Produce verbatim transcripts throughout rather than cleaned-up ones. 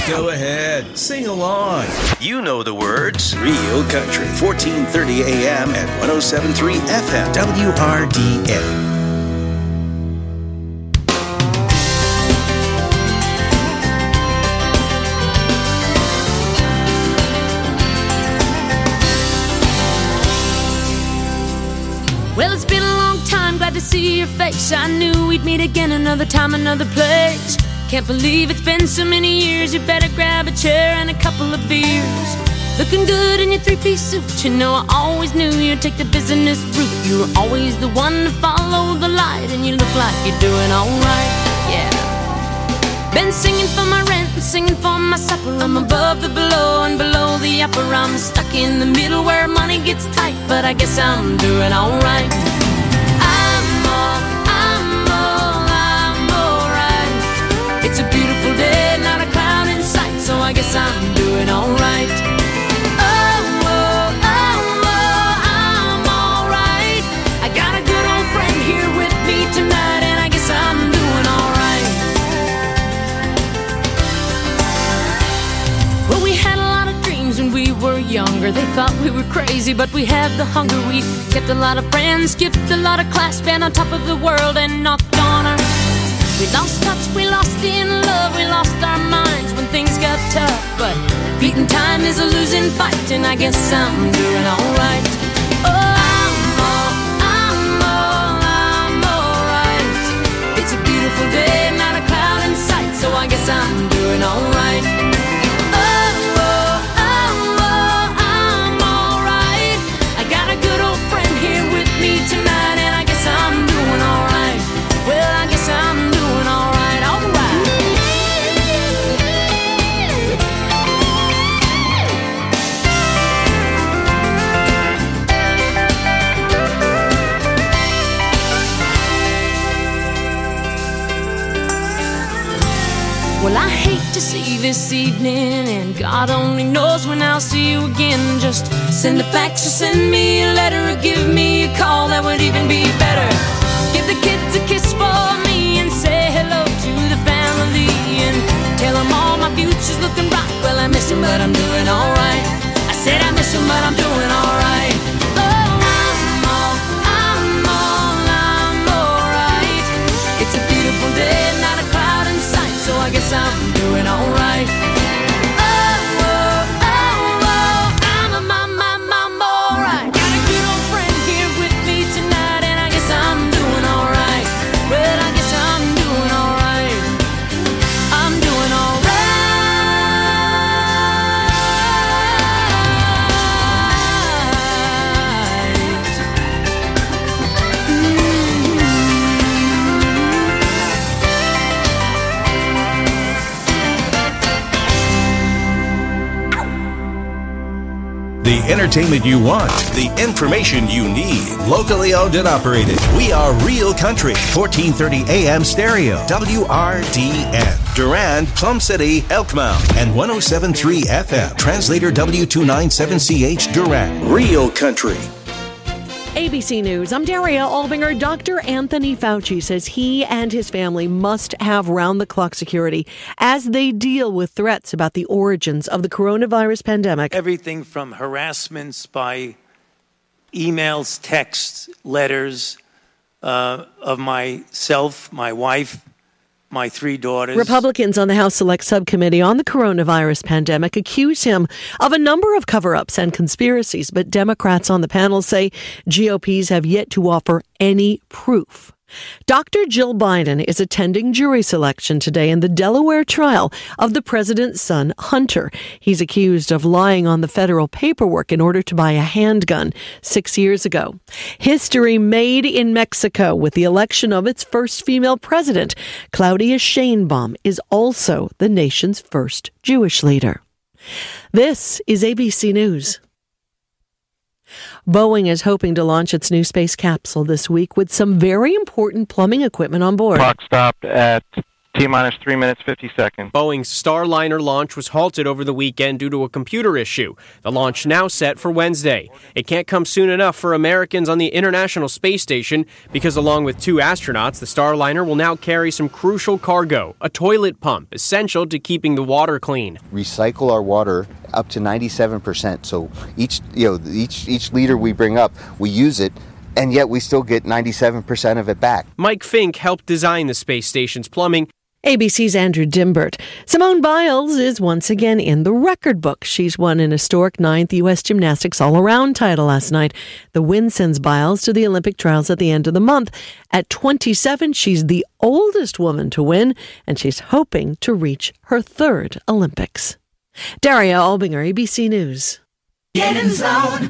Go ahead, sing along. You know the words. Real Country, fourteen thirty a.m. at one oh seven point three F M, W R D N. Well, it's been a long time, glad to see your face. I knew we'd meet again another time, another place. Can't believe it's been so many years. You better grab a chair and a couple of beers. Looking good in your three-piece suit. You know I always knew you'd take the business route. You were always the one to follow the light, and you look like you're doing alright, yeah. Been singing for my rent and singing for my supper. I'm above the below and below the upper. I'm stuck in the middle where money gets tight, but I guess I'm doing alright. I'm all, I'm all, I'm alright. It's a beautiful day, not a cloud in sight, so I guess I'm doing alright. Oh, oh, oh, oh, I'm alright. I got a good old friend here with me tonight, and I guess I'm doing alright. Well, we had a lot of dreams when we were younger. They thought we were crazy, but we had the hunger. We kept a lot of friends, skipped a lot of class, been on top of the world and knocked on our. We lost touch, we lost in love, we lost our minds when things got tough. But beating time is a losing fight, and I guess I'm doing alright. Oh, I'm all, I'm all, I'm alright. It's a beautiful day, not a cloud in sight, so I guess I'm doing alright. Tonight, and I guess I'm doing alright. Well, I guess I'm doing alright, alright. Well, I hate to see you this evening, and God only knows when I'll see you again. Just send a fax or send me a letter or give me a call, that would even be better. Give the kids a kiss for me and say hello to the family, and tell them all my future's looking bright. Well, I miss them, but I'm doing alright. I said I miss them, but I'm doing alright. Oh, I'm all, I'm all, I'm alright. It's a beautiful day, not a cloud in sight, so I guess I'm doing alright. The entertainment you want, the information you need. Locally owned and operated. We are Real Country, fourteen thirty A M stereo, W R D N. Durand, Plum City, Elkmount, and one oh seven point three F M. Translator W two ninety-seven C H, Durand. Real Country. A B C News, I'm Daria Albinger. Doctor Anthony Fauci says he and his family must have round-the-clock security as they deal with threats about the origins of the coronavirus pandemic. Everything from harassments by emails, texts, letters uh, of myself, my wife, my three daughters. Republicans on the House Select Subcommittee on the coronavirus pandemic accuse him of a number of cover-ups and conspiracies, but Democrats on the panel say G O Ps have yet to offer any proof. Doctor Jill Biden is attending jury selection today in the Delaware trial of the president's son, Hunter. He's accused of lying on the federal paperwork in order to buy a handgun six years ago. History made in Mexico with the election of its first female president. Claudia Sheinbaum is also the nation's first Jewish leader. This is A B C News. Boeing is hoping to launch its new space capsule this week with some very important plumbing equipment on board. Clock stopped at T-minus three minutes, fifty seconds. Boeing's Starliner launch was halted over the weekend due to a computer issue. The launch now set for Wednesday. It can't come soon enough for Americans on the International Space Station because along with two astronauts, the Starliner will now carry some crucial cargo, a toilet pump, essential to keeping the water clean. Recycle our water up to ninety-seven percent. So each, you know, each each liter we bring up, we use it, and yet we still get ninety-seven percent of it back. Mike Fink helped design the space station's plumbing. A B C's Andrew Dimbert. Simone Biles is once again in the record book. She's won an historic ninth U S Gymnastics all-around title last night. The win sends Biles to the Olympic trials at the end of the month. At twenty-seven, she's the oldest woman to win, and she's hoping to reach her third Olympics. Daria Albinger, A B C News. Get in zone,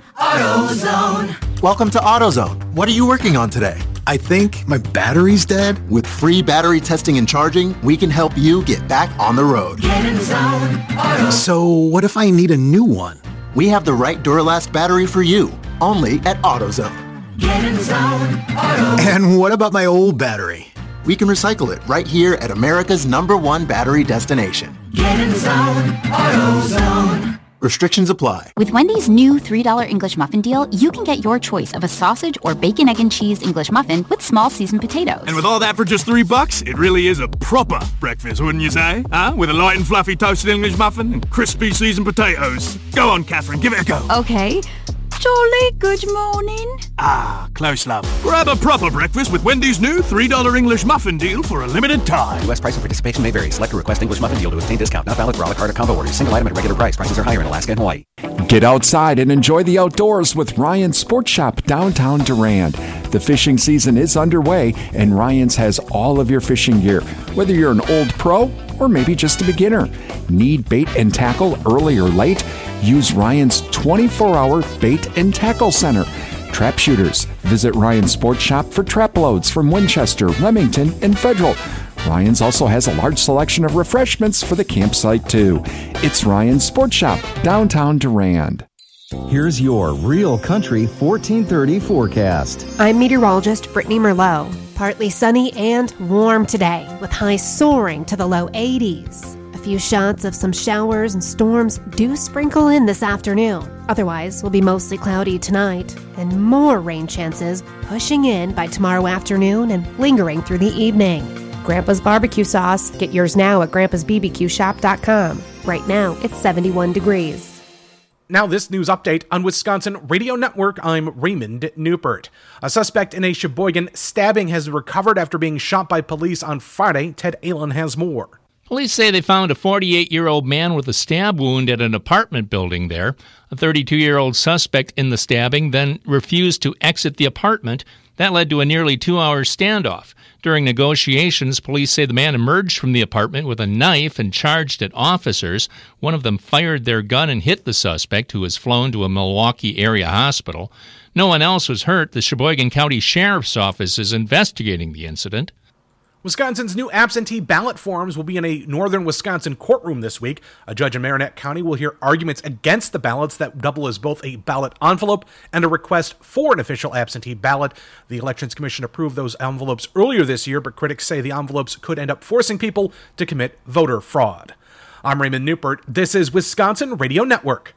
AutoZone. Welcome to AutoZone. What are you working on today? I think my battery's dead. With free battery testing and charging, we can help you get back on the road. Get in zone, AutoZone. So what if I need a new one? We have the right Duralast battery for you, only at AutoZone. Get in zone, AutoZone. And what about my old battery? We can recycle it right here at America's number one battery destination. Get in zone, AutoZone. Restrictions apply. With Wendy's new three dollar English muffin deal, you can get your choice of a sausage or bacon, egg, and cheese English muffin with small seasoned potatoes. And with all that for just three bucks, it really is a proper breakfast, wouldn't you say? Huh? With a light and fluffy toasted English muffin and crispy seasoned potatoes. Go on, Catherine, give it a go. Okay. Jolly good morning. Ah, close love. Grab a proper breakfast with Wendy's new three dollar English muffin deal for a limited time. U S price and participation may vary. Select a request English muffin deal to obtain discount. Not valid for a la carte or combo orders. Single item at regular price. Prices are higher in Alaska and Hawaii. Get outside and enjoy the outdoors with Ryan's Sports Shop downtown Durand. The fishing season is underway, and Ryan's has all of your fishing gear. Whether you're an old pro or maybe just a beginner. Need bait and tackle early or late? Use Ryan's twenty-four hour Bait and Tackle Center. Trap shooters, visit Ryan's Sports Shop for trap loads from Winchester, Remington, and Federal. Ryan's also has a large selection of refreshments for the campsite, too. It's Ryan's Sports Shop, downtown Durand. Here's your Real Country fourteen thirty forecast. I'm meteorologist Brittany Merlot. Partly sunny and warm today, with highs soaring to the low eighties. A few shots of some showers and storms do sprinkle in this afternoon. Otherwise, will be mostly cloudy tonight, and more rain chances pushing in by tomorrow afternoon and lingering through the evening. Grandpa's barbecue sauce. Get yours now at grandpas b b q shop dot com. Right now, it's seventy-one degrees. Now this news update on Wisconsin Radio Network, I'm Raymond Newpert. A suspect in a Sheboygan stabbing has recovered after being shot by police on Friday. Ted Allen has more. Police say they found a forty-eight-year-old man with a stab wound at an apartment building there. A thirty-two-year-old suspect in the stabbing then refused to exit the apartment. That led to a nearly two-hour standoff. During negotiations, police say the man emerged from the apartment with a knife and charged at officers. One of them fired their gun and hit the suspect, who was flown to a Milwaukee area hospital. No one else was hurt. The Sheboygan County Sheriff's Office is investigating the incident. Wisconsin's new absentee ballot forms will be in a northern Wisconsin courtroom this week. A judge in Marinette County will hear arguments against the ballots that double as both a ballot envelope and a request for an official absentee ballot. The Elections Commission approved those envelopes earlier this year, but critics say the envelopes could end up forcing people to commit voter fraud. I'm Raymond Newpert. This is Wisconsin Radio Network.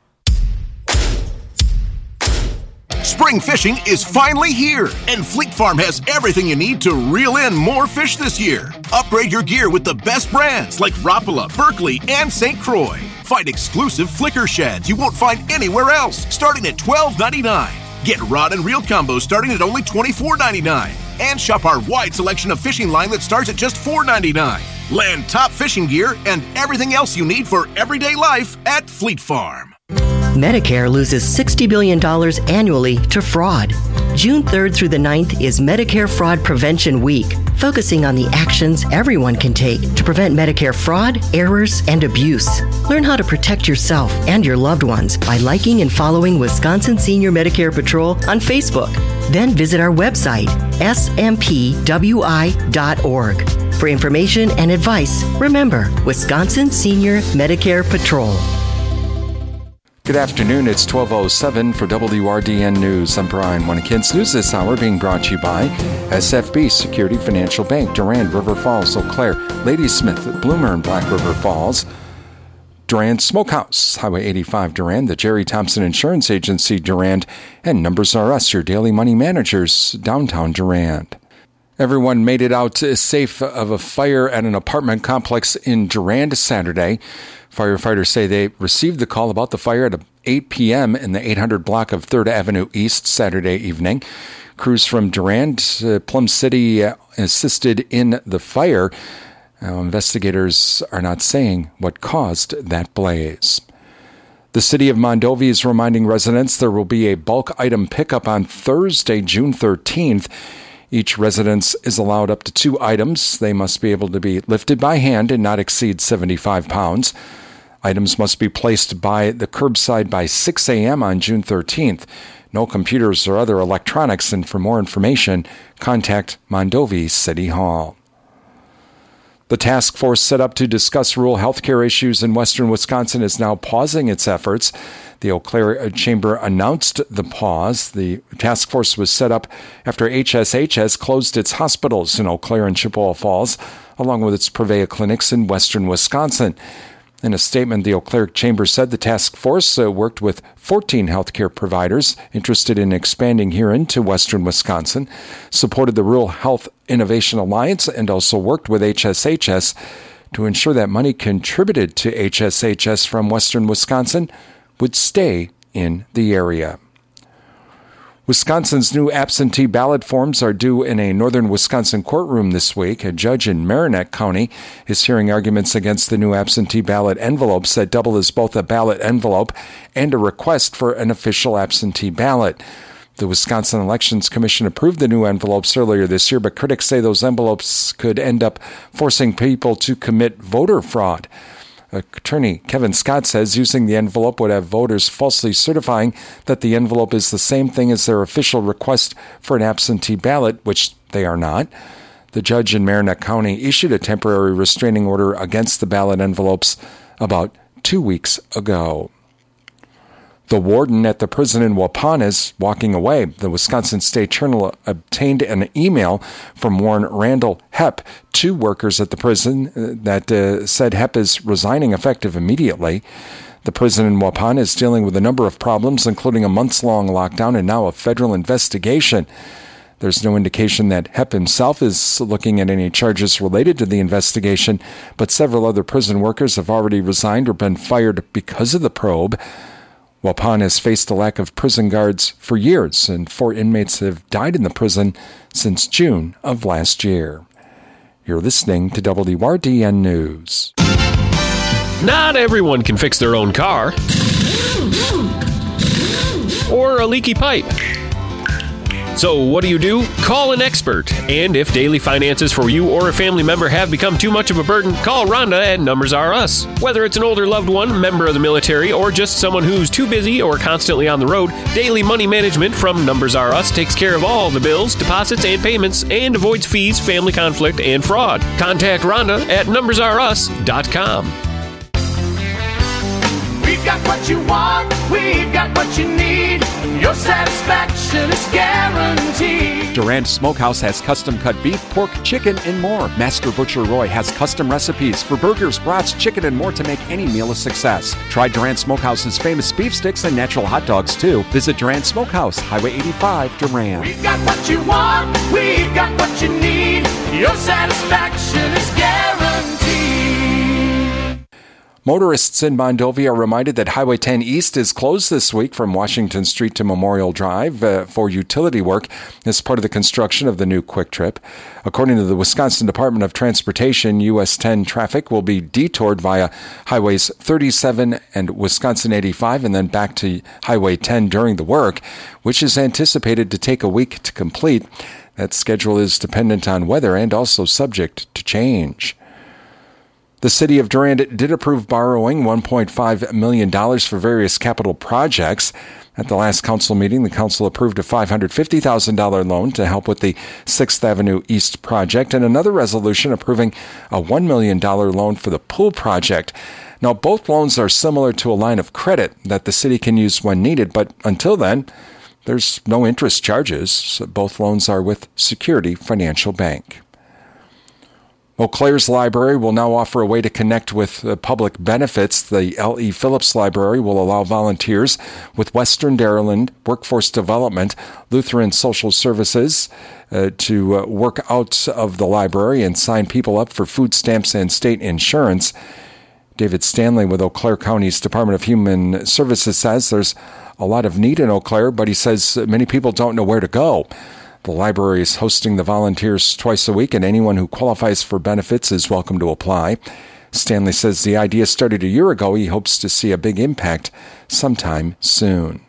Spring fishing is finally here, and Fleet Farm has everything you need to reel in more fish this year. Upgrade your gear with the best brands like Rapala, Berkley, and Saint Croix. Find exclusive flicker sheds you won't find anywhere else, starting at twelve ninety-nine. Get rod and reel combos starting at only twenty-four ninety-nine. And shop our wide selection of fishing line that starts at just four ninety-nine. Land top fishing gear and everything else you need for everyday life at Fleet Farm. Medicare loses sixty billion dollars annually to fraud. June third through the ninth is Medicare Fraud Prevention Week, focusing on the actions everyone can take to prevent Medicare fraud, errors, and abuse. Learn how to protect yourself and your loved ones by liking and following Wisconsin Senior Medicare Patrol on Facebook. Then visit our website, s m p w i dot org. For information and advice, remember Wisconsin Senior Medicare Patrol. Good afternoon. It's twelve oh seven for W R D N News. I'm Brian Winnikins. News this hour being brought to you by S F B Security Financial Bank, Durand, River Falls, Eau Claire, Ladysmith, Bloomer, and Black River Falls. Durand Smokehouse, Highway eighty-five Durand, the Jerry Thompson Insurance Agency Durand, and Numbers R Us, your daily money managers, downtown Durand. Everyone made it out safe of a fire at an apartment complex in Durand Saturday. Firefighters say they received the call about the fire at eight p.m. in the eight hundred block of third Avenue East Saturday evening. Crews from Durand, uh, Plum City uh, assisted in the fire. Now, investigators are not saying what caused that blaze. The city of Mondovi is reminding residents there will be a bulk item pickup on Thursday, June thirteenth. Each residence is allowed up to two items. They must be able to be lifted by hand and not exceed seventy-five pounds. Items must be placed by the curbside by six a.m. on June thirteenth. No computers or other electronics, and for more information, contact Mondovi City Hall. The task force set up to discuss rural health care issues in western Wisconsin is now pausing its efforts. The Eau Claire Chamber announced the pause. The task force was set up after H S H S closed its hospitals in Eau Claire and Chippewa Falls, along with its Prevea clinics in western Wisconsin. In a statement, the Eau Claire Chamber said the task force uh, worked with fourteen healthcare providers interested in expanding here into western Wisconsin, supported the Rural Health Innovation Alliance, and also worked with H S H S to ensure that money contributed to H S H S from western Wisconsin would stay in the area. Wisconsin's new absentee ballot forms are due in a northern Wisconsin courtroom this week. A judge in Marinette County is hearing arguments against the new absentee ballot envelopes that double as both a ballot envelope and a request for an official absentee ballot. The Wisconsin Elections Commission approved the new envelopes earlier this year, but critics say those envelopes could end up forcing people to commit voter fraud. Attorney Kevin Scott says using the envelope would have voters falsely certifying that the envelope is the same thing as their official request for an absentee ballot, which they are not. The judge in Marinette County issued a temporary restraining order against the ballot envelopes about two weeks ago. The warden at the prison in Waupun is walking away. The Wisconsin State Journal obtained an email from Warden Randall Hepp, two workers at the prison, that uh, said Hepp is resigning effective immediately. The prison in Waupun is dealing with a number of problems, including a months-long lockdown and now a federal investigation. There's no indication that Hepp himself is looking at any charges related to the investigation, but several other prison workers have already resigned or been fired because of the probe. Waupun has faced a lack of prison guards for years, and four inmates have died in the prison since June of last year. You're listening to W R D N News. Not everyone can fix their own car or a leaky pipe. So what do you do? Call an expert. And if daily finances for you or a family member have become too much of a burden, call Rhonda at Numbers R Us. Whether it's an older loved one, member of the military, or just someone who's too busy or constantly on the road, Daily Money Management from Numbers R Us takes care of all the bills, deposits, and payments and avoids fees, family conflict, and fraud. Contact Rhonda at numbers r us dot com. We've got what you want, we've got what you need. Your satisfaction is guaranteed. Durand Smokehouse has custom-cut beef, pork, chicken, and more. Master Butcher Roy has custom recipes for burgers, brats, chicken, and more to make any meal a success. Try Durand Smokehouse's famous beef sticks and natural hot dogs, too. Visit Durand Smokehouse, Highway eighty-five, Durand. We've got what you want, we've got what you need. Your satisfaction is guaranteed. Motorists in Mondovi are reminded that Highway ten East is closed this week from Washington Street to Memorial Drive uh, for utility work as part of the construction of the new Quick Trip. According to the Wisconsin Department of Transportation, U S ten traffic will be detoured via Highways thirty-seven and Wisconsin eighty-five and then back to Highway ten during the work, which is anticipated to take a week to complete. That schedule is dependent on weather and also subject to change. The city of Durand did approve borrowing one point five million dollars for various capital projects. At the last council meeting, the council approved a five hundred fifty thousand dollars loan to help with the sixth Avenue East project and another resolution approving a one million dollars loan for the pool project. Now, both loans are similar to a line of credit that the city can use when needed, but until then, there's no interest charges. So both loans are with Security Financial Bank. Eau Claire's library will now offer a way to connect with uh, public benefits. The L E. Phillips Library will allow volunteers with Western Maryland Workforce Development, Lutheran Social Services uh, to uh, work out of the library and sign people up for food stamps and state insurance. David Stanley with Eau Claire County's Department of Human Services says there's a lot of need in Eau Claire, but he says many people don't know where to go. The library is hosting the volunteers twice a week, and anyone who qualifies for benefits is welcome to apply. Stanley says the idea started a year ago. He hopes to see a big impact sometime soon.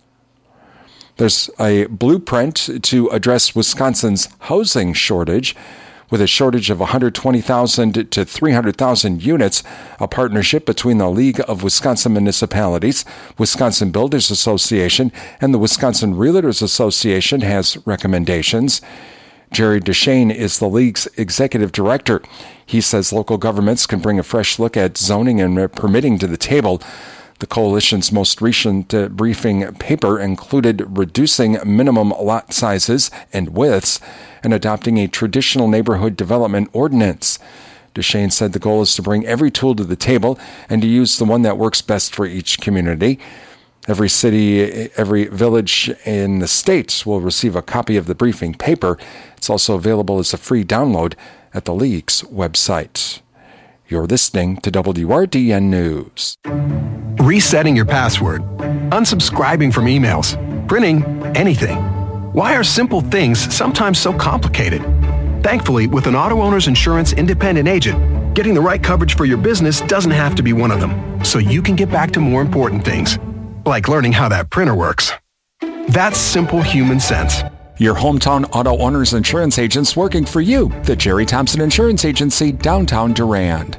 There's a blueprint to address Wisconsin's housing shortage. With a shortage of one hundred twenty thousand to three hundred thousand units, a partnership between the League of Wisconsin Municipalities, Wisconsin Builders Association, and the Wisconsin Realtors Association has recommendations. Jerry Deshane is the League's executive director. He says local governments can bring a fresh look at zoning and permitting to the table. The coalition's most recent uh, briefing paper included reducing minimum lot sizes and widths and adopting a traditional neighborhood development ordinance. Deshane said the goal is to bring every tool to the table and to use the one that works best for each community. Every city, every village in the state will receive a copy of the briefing paper. It's also available as a free download at the League's website. You're listening to W R D N News. Resetting your password, unsubscribing from emails, printing anything. Why are simple things sometimes so complicated? Thankfully, with an Auto Owners Insurance independent agent, getting the right coverage for your business doesn't have to be one of them, so you can get back to more important things, like learning how that printer works. That's simple human sense. Your hometown Auto Owners Insurance agents working for you. The Jerry Thompson Insurance Agency, downtown Durand.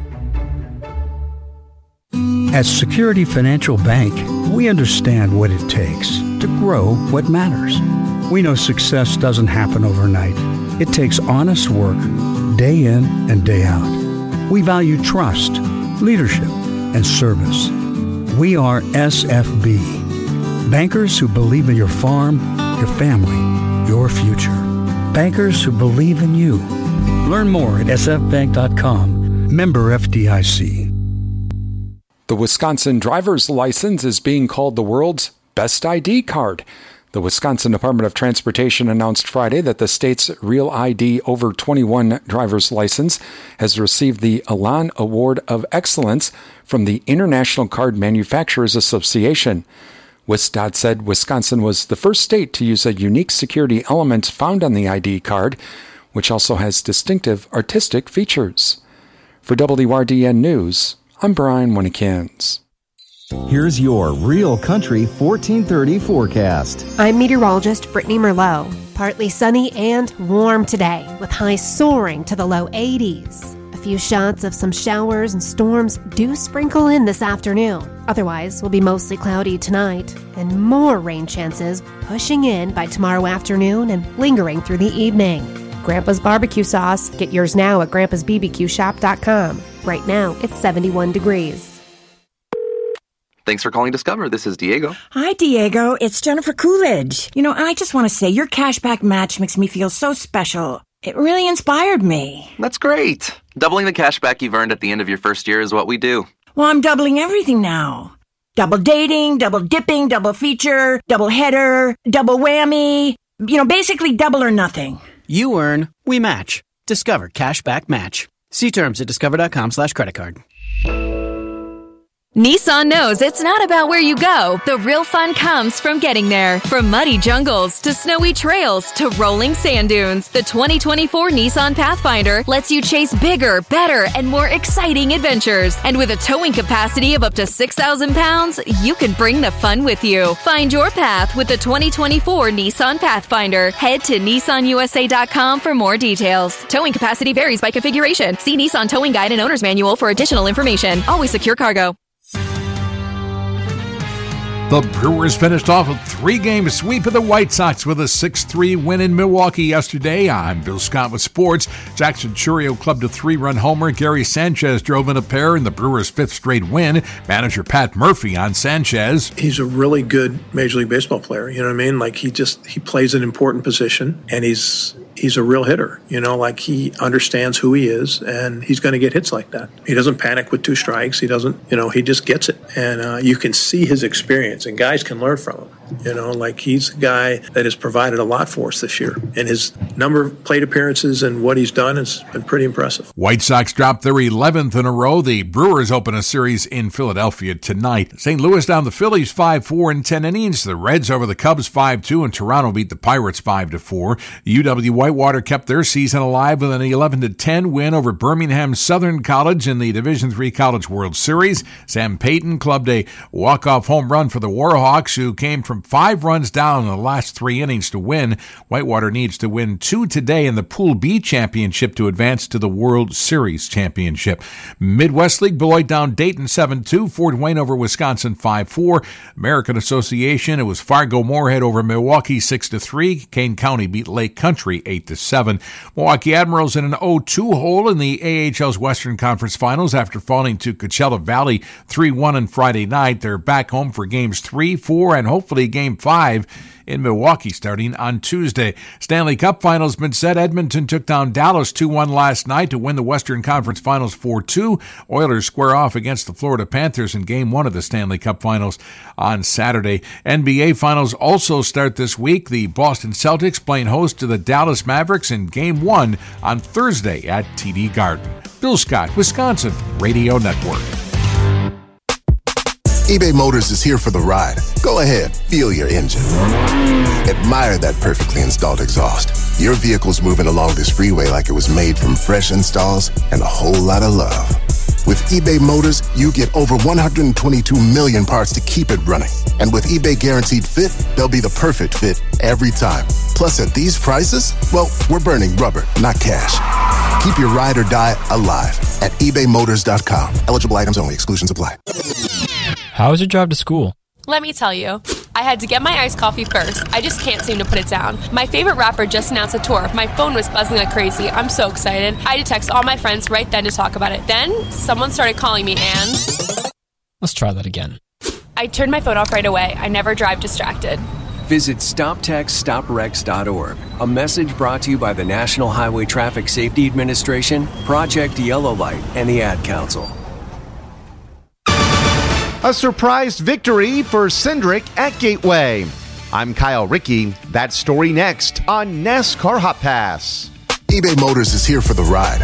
At Security Financial Bank, we understand what it takes to grow what matters. We know success doesn't happen overnight. It takes honest work, day in and day out. We value trust, leadership, and service. We are S F B, bankers who believe in your farm, your family, your future. Bankers who believe in you. Learn more at s f bank dot com. Member F D I C. The Wisconsin driver's license is being called the world's best I D card. The Wisconsin Department of Transportation announced Friday that the state's Real I D over twenty-one driver's license has received the Elan Award of Excellence from the International Card Manufacturers Association. WisDOT said Wisconsin was the first state to use a unique security element found on the I D card, which also has distinctive artistic features. For W R D N News, I'm Brian Winnikins. Here's your Real Country fourteen thirty forecast. I'm meteorologist Brittany Merlot. Partly sunny and warm today, with highs soaring to the low eighties. A few shots of some showers and storms do sprinkle in this afternoon. Otherwise, will be mostly cloudy tonight, and more rain chances pushing in by tomorrow afternoon and lingering through the evening. Grandpa's barbecue sauce. Get yours now at grandpas b b q shop dot com. Right now, it's seventy-one degrees. Thanks for calling Discover. This is Diego. Hi, Diego. It's Jennifer Coolidge. You know, I just want to say your cashback match makes me feel so special. It really inspired me. That's great. Doubling the cashback you've earned at the end of your first year is what we do. Well, I'm doubling everything now. Double dating, double dipping, double feature, double header, double whammy. You know, basically double or nothing. You earn, we match. Discover Cashback Match. See terms at discover dot com slash credit card. Nissan knows it's not about where you go. The real fun comes from getting there. From muddy jungles to snowy trails to rolling sand dunes, the twenty twenty-four Nissan Pathfinder lets you chase bigger, better, and more exciting adventures. And with a towing capacity of up to six thousand pounds, you can bring the fun with you. Find your path with the twenty twenty-four Nissan Pathfinder. Head to nissan u s a dot com for more details. Towing capacity varies by configuration. See Nissan Towing Guide and Owner's Manual for additional information. Always secure cargo. The Brewers finished off a three-game sweep of the White Sox with a six three win in Milwaukee yesterday. I'm Bill Scott with sports. Jackson Chourio clubbed a three-run homer. Gary Sanchez drove in a pair in the Brewers' fifth straight win. Manager Pat Murphy on Sanchez. He's a really good Major League Baseball player. You know what I mean? Like he just he plays an important position, and he's he's a real hitter. You know, like he understands who he is, and he's going to get hits like that. He doesn't panic with two strikes. He doesn't, you know, he just gets it, and uh, you can see his experience. And guys can learn from him. You know, like he's a guy that has provided a lot for us this year. And his number of plate appearances and what he's done has been pretty impressive. White Sox dropped their eleventh in a row. The Brewers open a series in Philadelphia tonight. Saint Louis down the Phillies five four in ten innings. The Reds over the Cubs five two, and Toronto beat the Pirates five to four. U W Whitewater kept their season alive with an eleven to ten win over Birmingham Southern College in the Division three College World Series. Sam Payton clubbed a walk-off home run for the Warhawks, who came from five runs down in the last three innings to win. Whitewater needs to win two today in the Pool B championship to advance to the World Series championship. Midwest League, Beloit down Dayton seven two. Fort Wayne over Wisconsin five four. American Association, it was Fargo-Moorhead over Milwaukee six to three. Kane County beat Lake Country eight to seven. Milwaukee Admirals in an oh two hole in the A H L's Western Conference Finals after falling to Coachella Valley three one on Friday night. They're back home for games three, four, and hopefully game five in Milwaukee starting on Tuesday. Stanley Cup Finals been set. Edmonton took down Dallas two one last night to win the Western Conference Finals four two. Oilers square off against the Florida Panthers in game one of the Stanley Cup Finals on Saturday. N B A Finals also start this week. The Boston Celtics playing host to the Dallas Mavericks in game one on Thursday at T D Garden. Bill Scott, Wisconsin Radio Network. eBay Motors is here for the ride. Go ahead, feel your engine. Admire that perfectly installed exhaust. Your vehicle's moving along this freeway like it was made from fresh installs and a whole lot of love. With eBay Motors, you get over one hundred twenty-two million parts to keep it running. And with eBay Guaranteed Fit, they'll be the perfect fit every time. Plus, at these prices, well, we're burning rubber, not cash. Keep your ride or die alive at ebay motors dot com. Eligible items only. Exclusions apply. How was your drive to school? Let me tell you. I had to get my iced coffee first. I just can't seem to put it down. My favorite rapper just announced a tour. My phone was buzzing like crazy. I'm so excited. I had to text all my friends right then to talk about it. Then, someone started calling me and... Let's try that again. I turned my phone off right away. I never drive distracted. Visit stop text stop wrecks dot org. A message brought to you by the National Highway Traffic Safety Administration, Project Yellow Light, and the Ad Council. A surprise victory for Cindric at Gateway. I'm Kyle Rickey. That story next on NASCAR Hot Pass. eBay Motors is here for the ride.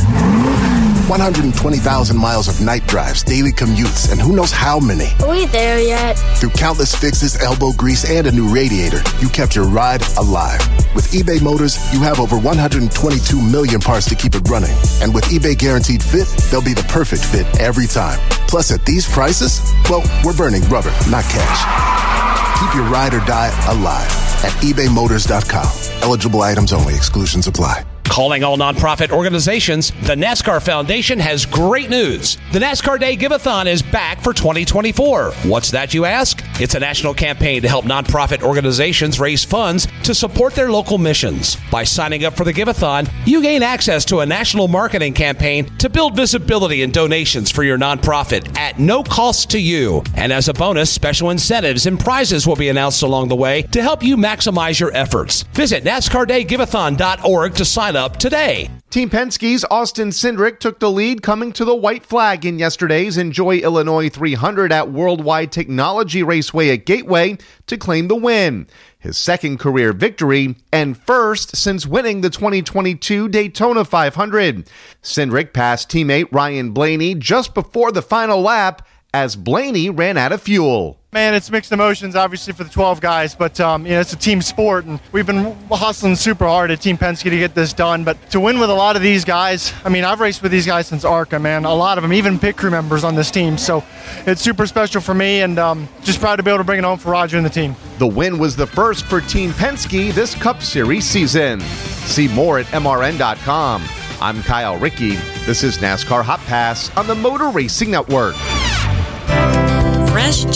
one hundred twenty thousand miles of night drives, daily commutes, and who knows how many. Are we there yet? Through countless fixes, elbow grease, and a new radiator, you kept your ride alive. With eBay Motors, you have over one hundred twenty-two million parts to keep it running. And with eBay Guaranteed Fit, they'll be the perfect fit every time. Plus, at these prices, well, we're burning rubber, not cash. Keep your ride or die alive at ebay motors dot com. Eligible items only. Exclusions apply. Calling all nonprofit organizations, the NASCAR Foundation has great news. The NASCAR Day Give-A-thon is back for twenty twenty-four. What's that, you ask? It's a national campaign to help nonprofit organizations raise funds to support their local missions. By signing up for the Give-A-thon, you gain access to a national marketing campaign to build visibility and donations for your nonprofit at no cost to you. And as a bonus, special incentives and prizes will be announced along the way to help you maximize your efforts. Visit NASCAR Day Give A thon dot org to sign up today. Team Penske's Austin Cindric took the lead coming to the white flag in yesterday's Enjoy Illinois three hundred at Worldwide Technology Raceway at Gateway to claim the win. His second career victory and first since winning the twenty twenty-two Daytona five hundred. Cindric passed teammate Ryan Blaney just before the final lap as Blaney ran out of fuel. Man, it's mixed emotions, obviously, for the twelve guys, but um, you know, it's a team sport, and we've been hustling super hard at Team Penske to get this done. But to win with a lot of these guys, I mean, I've raced with these guys since ARCA, man. A lot of them, even pit crew members on this team. So it's super special for me, and um, just proud to be able to bring it home for Roger and the team. The win was the first for Team Penske this Cup Series season. See more at M R N dot com. I'm Kyle Rickey. This is NASCAR Hot Pass on the Motor Racing Network. Fresh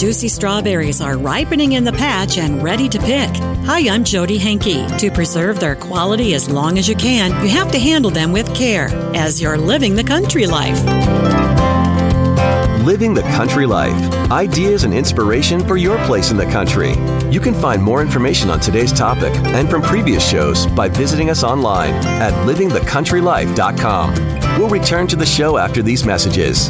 juicy strawberries are ripening in the patch and ready to pick. Hi, I'm Jody Henke. To preserve their quality as long as you can, you have to handle them with care, as you're living the country life. Living the Country Life. Ideas and inspiration for your place in the country. You can find more information on today's topic and from previous shows by visiting us online at living the country life dot com. We'll return to the show after these messages.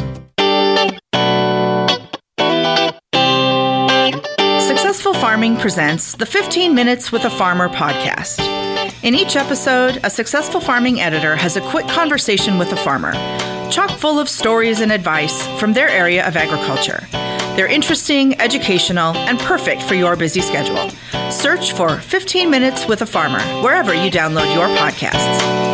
Successful Farming presents the fifteen minutes with a Farmer podcast. In each episode, a successful farming editor has a quick conversation with a farmer, chock full of stories and advice from their area of agriculture. They're interesting, educational, and perfect for your busy schedule. Search for fifteen minutes with a Farmer wherever you download your podcasts.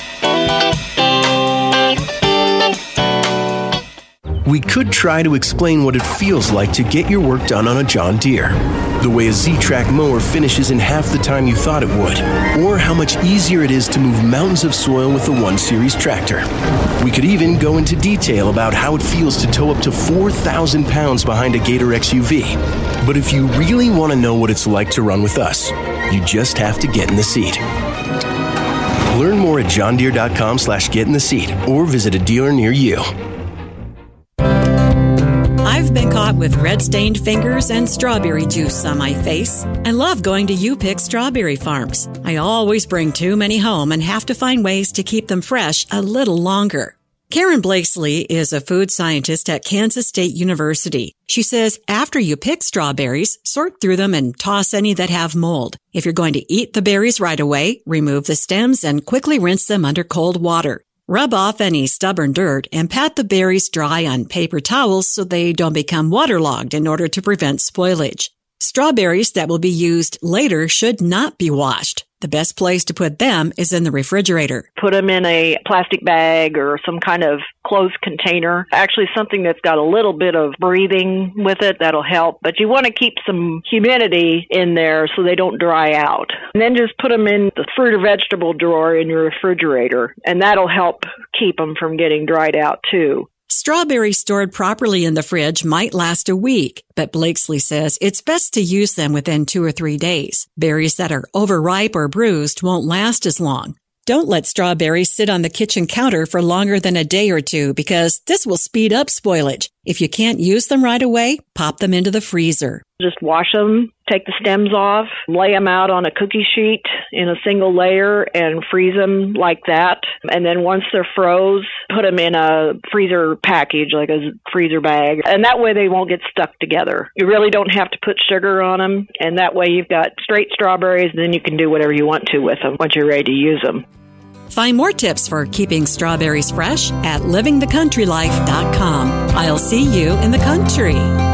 We could try to explain what it feels like to get your work done on a John Deere. The way a Z-Track mower finishes in half the time you thought it would. Or how much easier it is to move mountains of soil with the one series tractor. We could even go into detail about how it feels to tow up to four thousand pounds behind a Gator X U V. But if you really want to know what it's like to run with us, you just have to get in the seat. Learn more at johndeere.com slash get in the seat or visit a dealer near you. I've been caught with red-stained fingers and strawberry juice on my face. I love going to U-Pick Strawberry Farms. I always bring too many home and have to find ways to keep them fresh a little longer. Karen Blakesley is a food scientist at Kansas State University. She says after you pick strawberries, sort through them and toss any that have mold. If you're going to eat the berries right away, remove the stems and quickly rinse them under cold water. Rub off any stubborn dirt and pat the berries dry on paper towels so they don't become waterlogged in order to prevent spoilage. Strawberries that will be used later should not be washed. The best place to put them is in the refrigerator. Put them in a plastic bag or some kind of closed container. Actually, something that's got a little bit of breathing with it, that'll help. But you want to keep some humidity in there so they don't dry out. And then just put them in the fruit or vegetable drawer in your refrigerator, and that'll help keep them from getting dried out too. Strawberries stored properly in the fridge might last a week, but Blakesley says it's best to use them within two or three days. Berries that are overripe or bruised won't last as long. Don't let strawberries sit on the kitchen counter for longer than a day or two because this will speed up spoilage. If you can't use them right away, pop them into the freezer. Just wash them, take the stems off, lay them out on a cookie sheet in a single layer and freeze them like that. And then once they're froze, put them in a freezer package, like a freezer bag. And that way they won't get stuck together. You really don't have to put sugar on them. And that way you've got straight strawberries, and then you can do whatever you want to with them once you're ready to use them. Find more tips for keeping strawberries fresh at living the country life dot com. I'll see you in the country.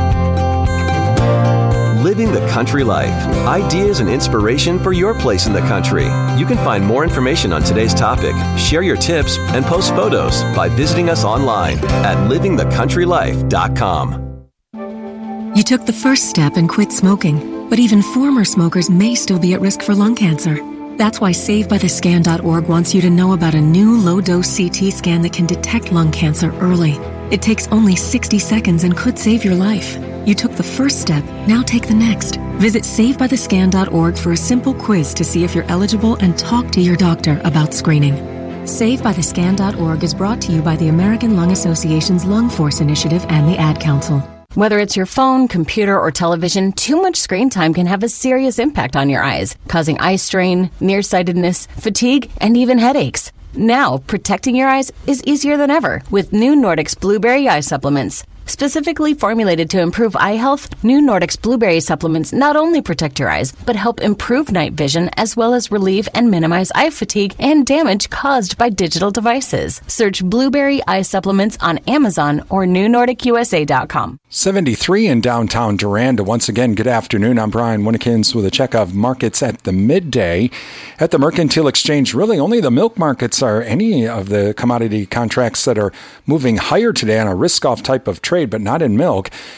Living the Country Life. Ideas and inspiration for your place in the country. You can find more information on today's topic, share your tips, and post photos by visiting us online at living the country life dot com. You took the first step and quit smoking, but even former smokers may still be at risk for lung cancer. That's why save by the scan dot org wants you to know about a new low-dose C T scan that can detect lung cancer early. It takes only sixty seconds and could save your life. You took the first step, now take the next. Visit save by the scan dot org for a simple quiz to see if you're eligible and talk to your doctor about screening. save by the scan dot org is brought to you by the American Lung Association's Lung Force Initiative and the Ad Council. Whether it's your phone, computer, or television, too much screen time can have a serious impact on your eyes, causing eye strain, nearsightedness, fatigue, and even headaches. Now, protecting your eyes is easier than ever with new Nordics Blueberry Eye Supplements. Specifically formulated to improve eye health, new Nordics Blueberry Supplements not only protect your eyes, but help improve night vision as well as relieve and minimize eye fatigue and damage caused by digital devices. Search Blueberry Eye Supplements on Amazon or new nordic u s a dot com. seventy-three in downtown Durand. Once again, good afternoon. I'm Brian Winnekins with a check of markets at the midday. At the Mercantile Exchange, really only the milk markets are any of the commodity contracts that are moving higher today on a risk-off type of trade, but not in milk.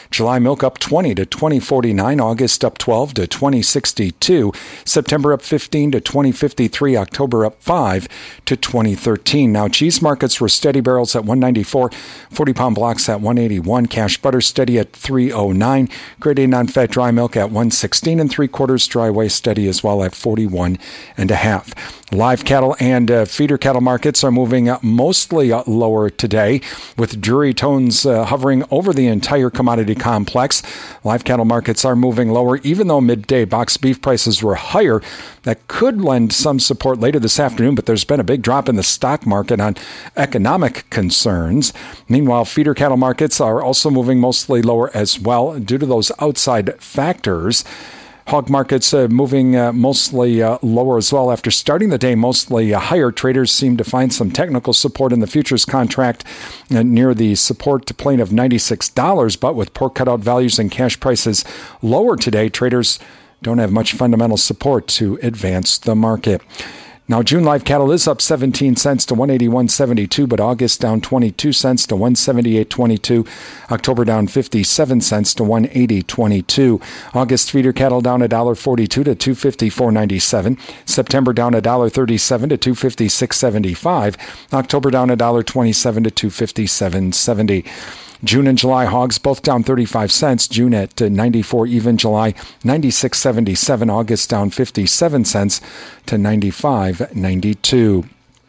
July milk up twenty to twenty forty-nine. August up twelve to twenty sixty-two. September up fifteen to twenty fifty-three. October up five to twenty thirteen. Now cheese markets were steady barrels at one ninety-four. forty pound blocks at one eighty-one. Cash butter steady at three oh nine. Grade A non-fat dry milk at one sixteen and three quarters. Dry whey steady as well at forty-one and a half. Live cattle and uh, feeder cattle markets are moving uh, mostly uh, lower today, with dreary tones uh, hovering over the entire commodity complex. Live cattle markets are moving lower, even though midday box beef prices were higher. That could lend some support later this afternoon, but there's been a big drop in the stock market on economic concerns. Meanwhile, feeder cattle markets are also moving mostly lower as well due to those outside factors. Hog markets uh, moving uh, mostly uh, lower as well. After starting the day mostly uh, higher, traders seem to find some technical support in the futures contract uh, near the support plane of ninety-six dollars. But with pork cutout values and cash prices lower today, traders don't have much fundamental support to advance the market. Now, June live cattle is up seventeen cents to one eighty-one seventy-two, but August down twenty-two cents to one seventy-eight twenty-two. October down fifty-seven cents to one eighty twenty-two. August feeder cattle down one dollar forty-two to two fifty-four ninety-seven. September down one dollar thirty-seven to two fifty-six seventy-five. October down one dollar twenty-seven to two fifty-seven seventy. June and July hogs both down thirty-five cents. June at ninety-four even. July ninety-six seventy-seven. August down fifty-seven cents to ninety-five ninety-two.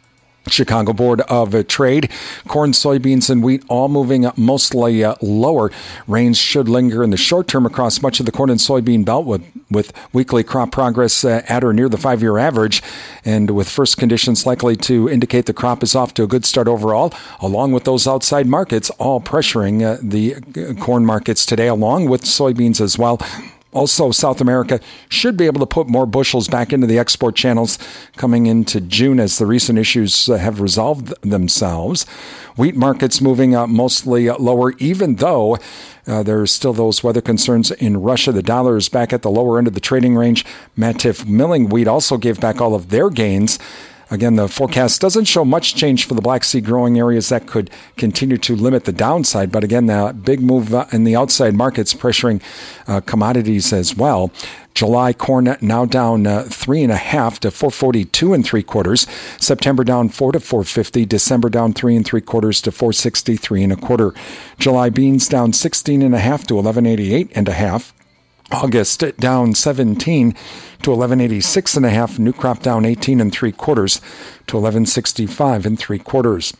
Chicago Board of Trade. Corn, soybeans, and wheat all moving up mostly uh, lower. Rains should linger in the short term across much of the corn and soybean belt with, with weekly crop progress uh, at or near the five-year average, and with first conditions likely to indicate the crop is off to a good start overall, along with those outside markets all pressuring uh, the corn markets today, along with soybeans as well. Also, South America should be able to put more bushels back into the export channels coming into June as the recent issues have resolved themselves. Wheat markets moving up mostly lower, even though uh, there are still those weather concerns in Russia. The dollar is back at the lower end of the trading range. Matif Milling Wheat also gave back all of their gains. Again, the forecast doesn't show much change for the Black Sea growing areas. That could continue to limit the downside. But again, the big move in the outside markets pressuring uh, commodities as well. July corn now down uh, three and a half to four forty-two and three quarters. September down four to four fifty. December down three and three quarters to four sixty-three and a quarter. July beans down sixteen and a half to eleven eighty-eight and a half. August down seventeen to eleven eighty-six and a half. New crop down eighteen and three quarters to eleven sixty-five and three quarters.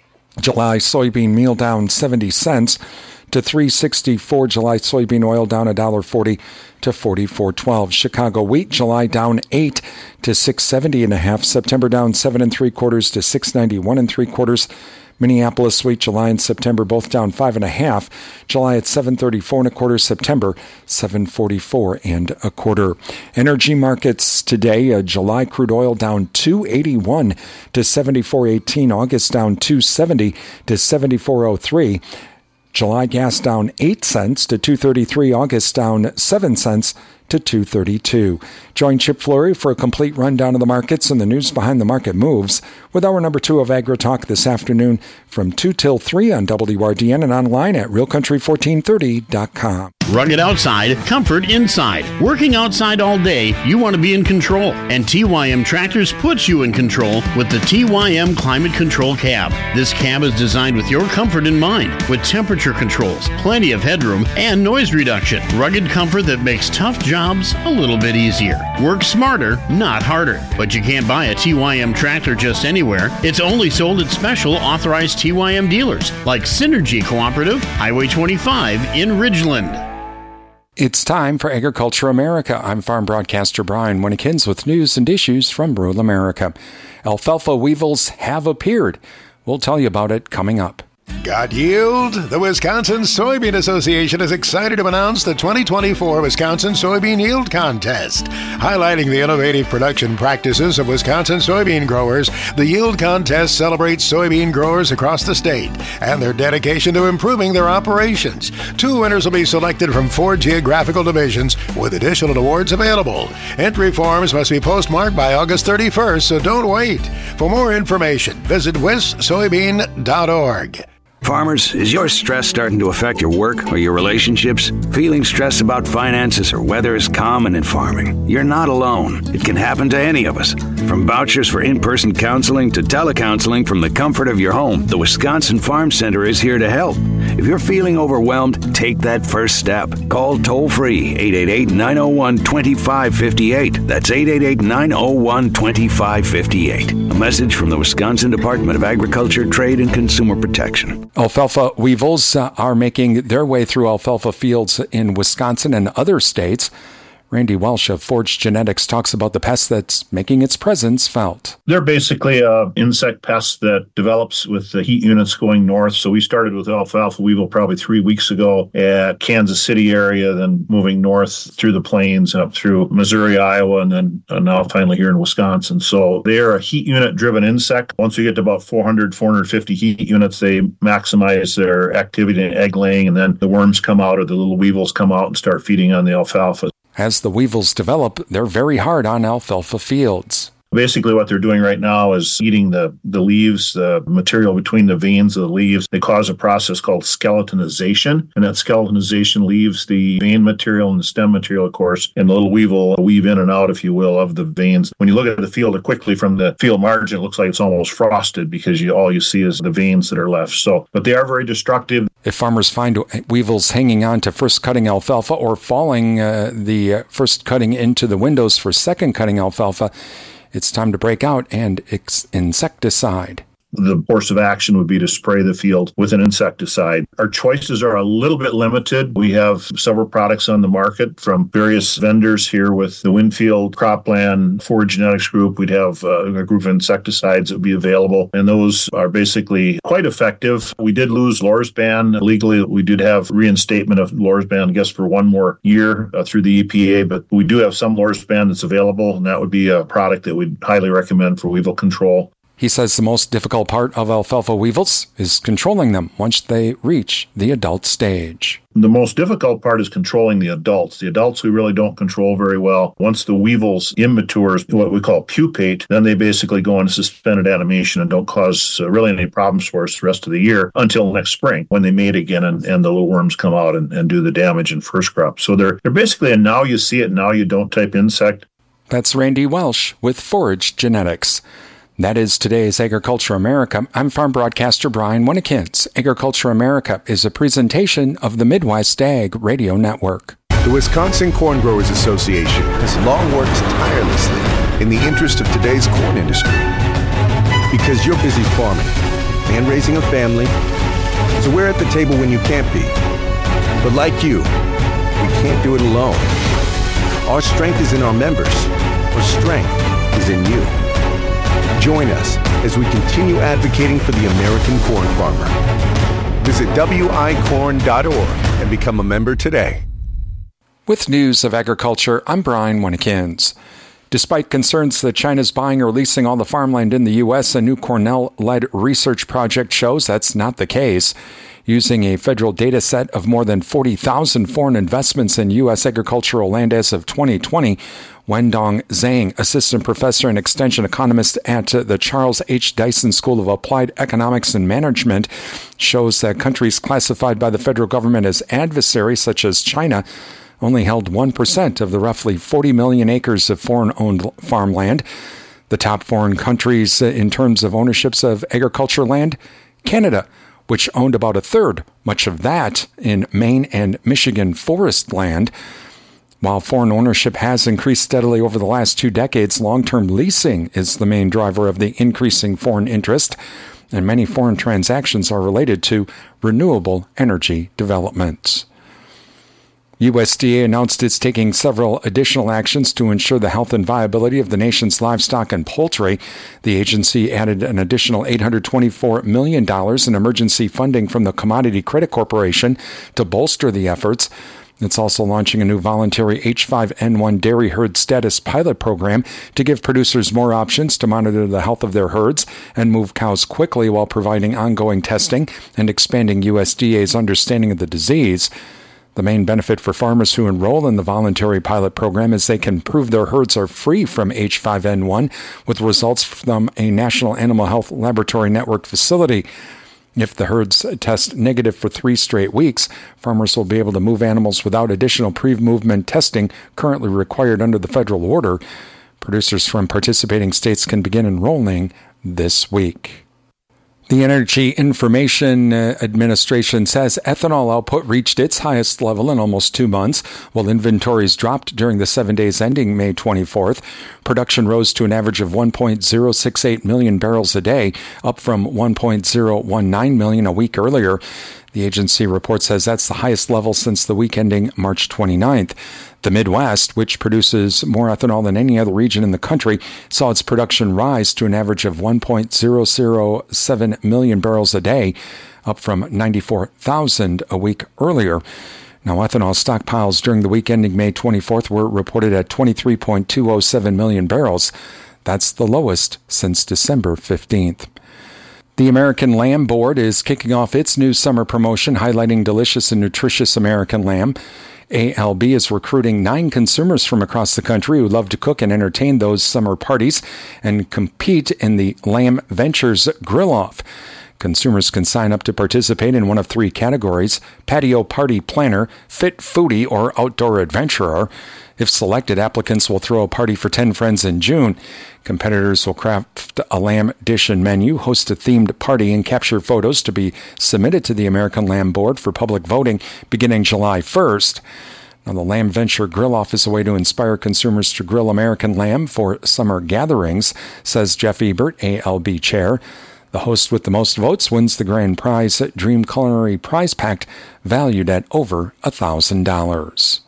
July soybean meal down seventy cents to three sixty-four. July soybean oil down one dollar forty to forty-four twelve. Chicago wheat July down eight to six seventy and a half. September down seven and three quarters to six ninety-one and three quarters. Minneapolis wheat July and September both down five and a half. July at seven thirty-four and a quarter. September seven forty-four and a quarter. Energy markets today: uh, July crude oil down two eighty-one to seventy-four eighteen. August down two seventy to seventy-four oh three. July gas down eight cents to two thirty-three. August down seven cents to two thirty-two. Join Chip Flory for a complete rundown of the markets and the news behind the market moves with our number two of Agri-Talk this afternoon from two till three on W R D N and online at real country fourteen thirty dot com. Rugged outside, comfort inside. Working outside all day, you want to be in control. And T Y M Tractors puts you in control with the T Y M Climate Control Cab. This cab is designed with your comfort in mind, with temperature controls, plenty of headroom, and noise reduction. Rugged comfort that makes tough jobs a little bit easier. Work smarter, not harder. But you can't buy a T Y M tractor just anywhere. It's only sold at special authorized T Y M dealers like Synergy Cooperative, Highway twenty-five in Ridgeland. It's time for Agriculture America. I'm farm broadcaster Brian Winnekins with news and issues from rural America. Alfalfa weevils have appeared. We'll tell you about it coming up. Got yield? The Wisconsin Soybean Association is excited to announce the twenty twenty-four Wisconsin Soybean Yield Contest. Highlighting the innovative production practices of Wisconsin soybean growers, the Yield Contest celebrates soybean growers across the state and their dedication to improving their operations. Two winners will be selected from four geographical divisions with additional awards available. Entry forms must be postmarked by August thirty-first, so don't wait. For more information, visit wis soybean dot org. Farmers, is your stress starting to affect your work or your relationships? Feeling stressed about finances or weather is common in farming. You're not alone. It can happen to any of us. From vouchers for in-person counseling to telecounseling from the comfort of your home, the Wisconsin Farm Center is here to help. If you're feeling overwhelmed, take that first step. Call toll-free eight eight eight, nine oh one, two five five eight. That's eight eight eight, nine oh one, two five five eight. A message from the Wisconsin Department of Agriculture, Trade, and Consumer Protection. Alfalfa weevils uh, are making their way through alfalfa fields in Wisconsin and other states. Randy Welsh of Forage Genetics talks about the pest that's making its presence felt. They're basically an insect pest that develops with the heat units going north. So we started with alfalfa weevil probably three weeks ago at Kansas City area, then moving north through the plains and up through Missouri, Iowa, and then uh, now finally here in Wisconsin. So they are a heat unit-driven insect. Once we get to about four hundred, four hundred fifty heat units, they maximize their activity in egg laying, and then the worms come out or the little weevils come out and start feeding on the alfalfa. As the weevils develop, they're very hard on alfalfa fields. Basically, what they're doing right now is eating the, the leaves, the material between the veins of the leaves. They cause a process called skeletonization, and that skeletonization leaves the vein material and the stem material, of course, and the little weevil weave in and out, if you will, of the veins. When you look at the field quickly from the field margin, it looks like it's almost frosted because you, all you see is the veins that are left. So, but they are very destructive. If farmers find weevils hanging on to first cutting alfalfa or falling uh, the uh, first cutting into the windows for second cutting alfalfa, it's time to break out and ex- insecticide. The course of action would be to spray the field with an insecticide. Our choices are a little bit limited. We have several products on the market from various vendors here with the Winfield, Cropland, Forage Genetics Group. We'd have uh, a group of insecticides that would be available, and those are basically quite effective. We did lose Lorsban legally. We did have reinstatement of Lorsban, I guess, for one more year uh, through the E P A, but we do have some Lorsban that's available, and that would be a product that we'd highly recommend for weevil control. He says the most difficult part of alfalfa weevils is controlling them once they reach the adult stage. The most difficult part is controlling the adults. The adults we really don't control very well. Once the weevils immatures, what we call pupate, then they basically go into suspended animation and don't cause uh, really any problems for us the rest of the year until next spring when they mate again and, and the little worms come out and, and do the damage in first crop. So they're, they're basically a now you see it, now you don't type insect. That's Randy Welsh with Forage Genetics. That is today's Agriculture America. I'm farm broadcaster Brian Winnikins. Agriculture America is a presentation of the Midwest Ag Radio Network. The Wisconsin Corn Growers Association has long worked tirelessly in the interest of today's corn industry. Because you're busy farming and raising a family, so we're at the table when you can't be. But like you, we can't do it alone. Our strength is in our members. Our strength is in you. Join us as we continue advocating for the American corn farmer. Visit W I corn dot org and become a member today. With news of agriculture, I'm Brian Winnikins. Despite concerns that China's buying or leasing all the farmland in the U S, a new Cornell-led research project shows that's not the case. Using a federal data set of more than forty thousand foreign investments in U S agricultural land as of twenty twenty, Wendong Zhang, assistant professor and extension economist at the Charles H. Dyson School of Applied Economics and Management, shows that countries classified by the federal government as adversaries, such as China, only held one percent of the roughly forty million acres of foreign-owned farmland. The top foreign countries in terms of ownerships of agriculture land: Canada, which owned about a third, much of that in Maine and Michigan forest land. While foreign ownership has increased steadily over the last two decades, long-term leasing is the main driver of the increasing foreign interest, and many foreign transactions are related to renewable energy developments. U S D A announced it's taking several additional actions to ensure the health and viability of the nation's livestock and poultry. The agency added an additional eight hundred twenty-four million dollars in emergency funding from the Commodity Credit Corporation to bolster the efforts. It's also launching a new voluntary H five N one dairy herd status pilot program to give producers more options to monitor the health of their herds and move cows quickly while providing ongoing testing and expanding U S D A's understanding of the disease. The main benefit for farmers who enroll in the voluntary pilot program is they can prove their herds are free from H five N one with results from a National Animal Health Laboratory Network facility. If the herds test negative for three straight weeks, farmers will be able to move animals without additional pre-movement testing currently required under the federal order. Producers from participating states can begin enrolling this week. The Energy Information Administration says ethanol output reached its highest level in almost two months, while inventories dropped during the seven days ending May twenty-fourth. Production rose to an average of one point zero six eight million barrels a day, up from one point zero one nine million a week earlier. The agency report says that's the highest level since the week ending March twenty-ninth. The Midwest, which produces more ethanol than any other region in the country, saw its production rise to an average of one point zero zero seven million barrels a day, up from ninety-four thousand a week earlier. Now, ethanol stockpiles during the week ending May twenty-fourth were reported at twenty-three point two zero seven million barrels. That's the lowest since December fifteenth. The American Lamb Board is kicking off its new summer promotion highlighting delicious and nutritious American lamb. A L B is recruiting nine consumers from across the country who love to cook and entertain those summer parties and compete in the Lamb Ventures Grill-Off. Consumers can sign up to participate in one of three categories: patio party planner, fit foodie, or outdoor adventurer. If selected, applicants will throw a party for ten friends in June. Competitors will craft a lamb dish and menu, host a themed party, and capture photos to be submitted to the American Lamb Board for public voting beginning July first. Now, the Lamb Venture Grill-Off is a way to inspire consumers to grill American lamb for summer gatherings, says Jeff Ebert, A L B chair. The host with the most votes wins the grand prize Dream Culinary Prize Pack, valued at over one thousand dollars.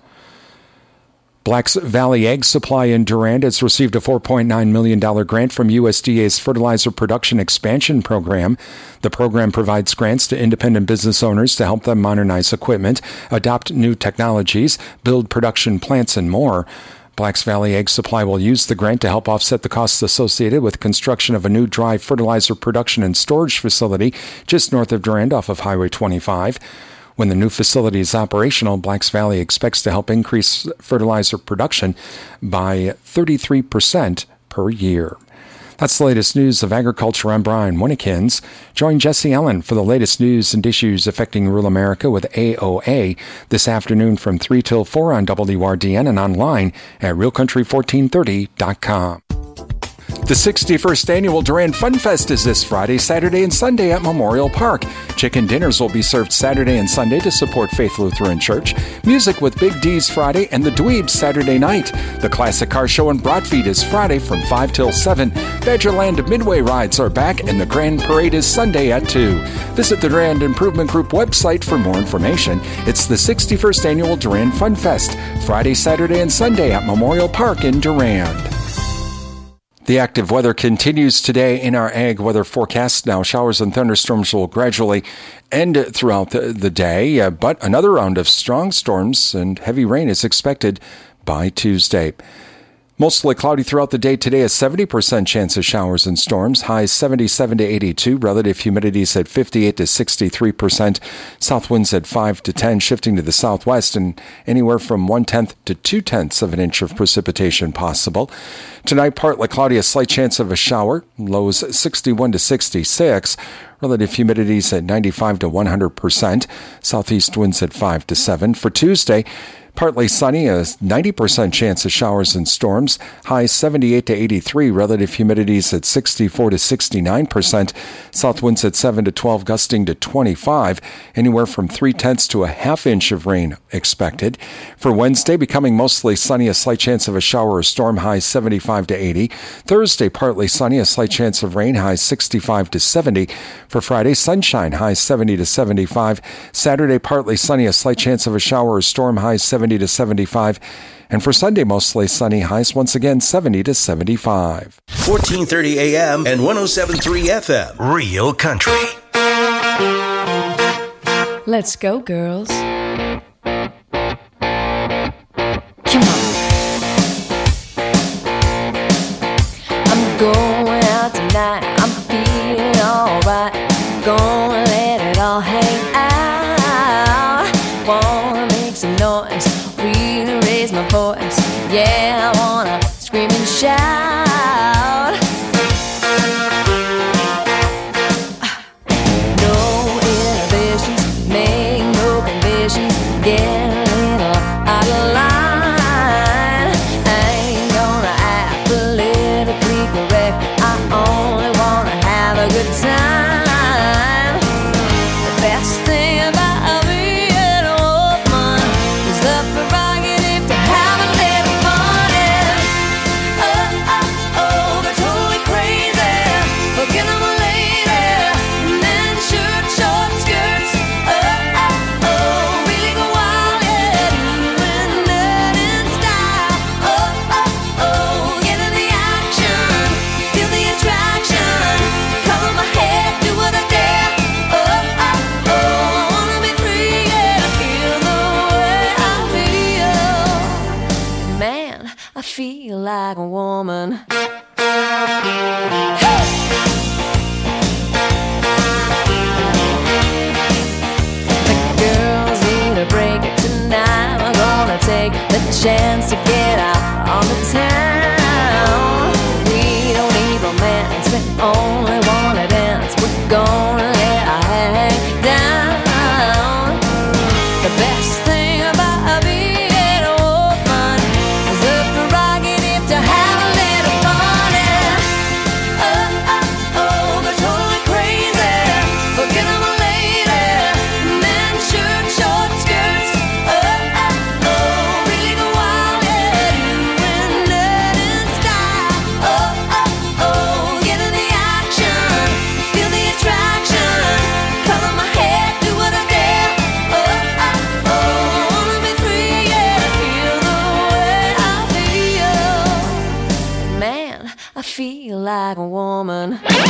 Black's Valley Egg Supply in Durand has received a four point nine million dollars grant from U S D A's Fertilizer Production Expansion Program. The program provides grants to independent business owners to help them modernize equipment, adopt new technologies, build production plants, and more. Black's Valley Egg Supply will use the grant to help offset the costs associated with construction of a new dry fertilizer production and storage facility just north of Durand off of Highway twenty-five. When the new facility is operational, Blacks Valley expects to help increase fertilizer production by thirty-three percent per year. That's the latest news of agriculture. I'm Brian Winnekins. Join Jesse Ellen for the latest news and issues affecting rural America with A O A this afternoon from three till four on W R D N and online at real country fourteen thirty dot com. The sixty-first Annual Durand Fun Fest is this Friday, Saturday, and Sunday at Memorial Park. Chicken dinners will be served Saturday and Sunday to support Faith Lutheran Church. Music with Big D's Friday and the Dweebs Saturday night. The Classic Car Show in Broadfeed is Friday from five till seven. Badgerland Midway rides are back, and the Grand Parade is Sunday at two. Visit the Durand Improvement Group website for more information. It's the sixty-first Annual Durand Fun Fest, Friday, Saturday, and Sunday at Memorial Park in Durand. The active weather continues today in our ag weather forecast. Now, showers and thunderstorms will gradually end throughout the, the day, uh, but another round of strong storms and heavy rain is expected by Tuesday. Mostly cloudy throughout the day today, a seventy percent chance of showers and storms. Highs seventy-seven to eighty-two. Relative humidities at fifty-eight to sixty-three percent. South winds at five to ten, shifting to the southwest, and anywhere from one-tenth to two-tenths of an inch of precipitation possible. Tonight, partly cloudy, a slight chance of a shower. Lows sixty-one to sixty-six. Relative humidities at ninety-five to one hundred percent. Southeast winds at five to seven. For Tuesday, partly sunny, a ninety percent chance of showers and storms. Highs seventy-eight to eighty-three. Relative humidities at sixty-four to sixty-nine percent. South winds at seven to twelve, gusting to twenty-five. Anywhere from three-tenths to a half inch of rain expected. For Wednesday, becoming mostly sunny, a slight chance of a shower or storm. Highs seventy-five to eighty. Thursday, partly sunny, a slight chance of rain. Highs sixty-five to seventy. For Friday, sunshine. Highs seventy to seventy-five. Saturday, partly sunny, a slight chance of a shower or storm. Highs seventy to seventy-five. And for Sunday, mostly sunny, highs once again seventy to seventy-five. fourteen thirty A M and one oh seven point three F M. Real Country. Let's go, girls. Come on. I'm going out tonight. I'm feeling alright. Gonna let it all hang out. Wanna make some noise, really raise my voice. Yeah, I wanna scream and shout. No out of line. I ain't gonna act politically correct. I only wanna have a good time. The best thing about being a woman is the prerogative to have a little fun. And oh, oh, oh, they're totally crazy. Forget I'm a lady. Men, shirt, short skirts. Oh, oh, oh, really go wild, yeah. Doing that in style. Oh, oh, oh, get in the action. Feel the attraction. Cover my head, do what I dare. Oh, oh, oh, I wanna be free, yeah. Feel the way I feel. Man, I feel like a woman. Girls need a break tonight. We're gonna take the chance to get out on the town. We don't need romance, we only wanna dance. We're gonna let our hang down. The best thing about being a woman is the prerogative to have a little fun. And oh, oh, oh, they're totally crazy. Forget I'm a lady. Men, shirt, short skirts. Oh, oh, oh, really go wild, yeah. Doing that in style. Oh, oh, oh, get in the action. Feel the attraction. Cover my head, do what I dare. Oh, oh, oh, I wanna be free, yeah. Feel the way I feel. Man, I feel like a woman.